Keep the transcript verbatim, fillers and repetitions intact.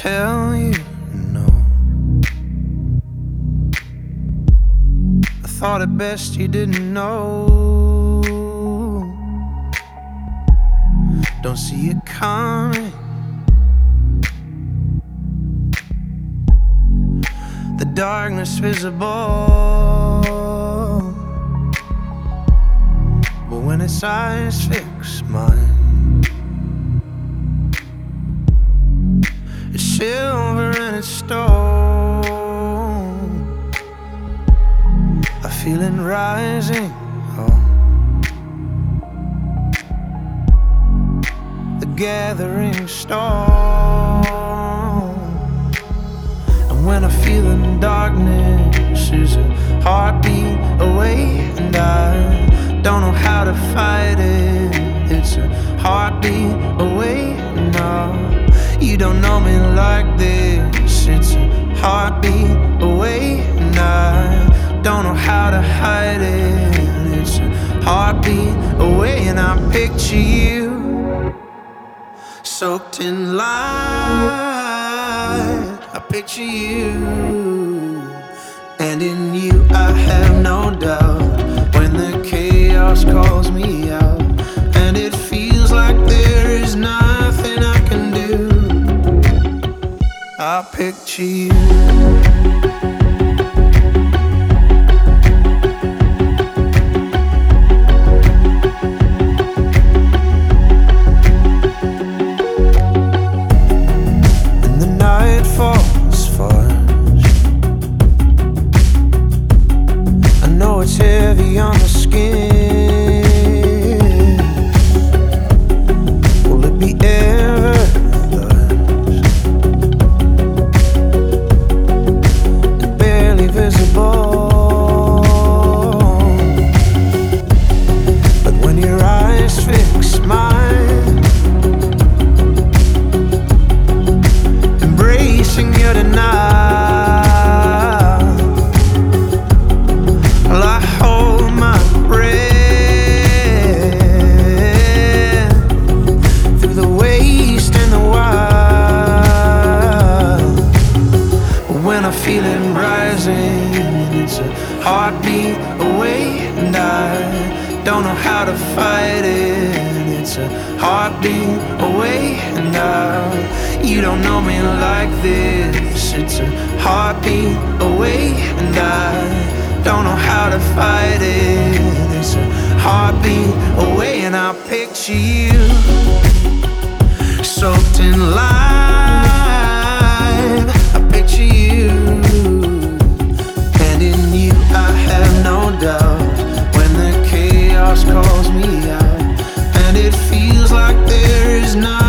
tell you no. I thought at best you didn't know. Don't see it coming. The darkness visible, but when its eyes fix mine, it's silver and it's stone. I feel it rising, oh, the gathering storm. And when I feel in darkness is a heartbeat away, and I don't know how to fight it. It's a heartbeat away now. You don't know me like this. It's a heartbeat away, and I don't know how to hide it. It's a heartbeat away, and I picture you soaked in light. I picture you, and in you I have no doubt. When the chaos calls me out, and it feels like there is nothing I can do, I picture you. It's heavy on the skin. Will it be ever thus and barely visible? But when your eyes fix mine, embracing your denial, feeling rising, it's a heartbeat away, and I don't know how to fight it. It's a heartbeat away, and I, you don't know me like this. It's a heartbeat away, and I don't know how to fight it. It's a heartbeat away, and I picture you soaked in light. I picture you, and in you I have no doubt. When the chaos calls me out, and it feels like there is nothing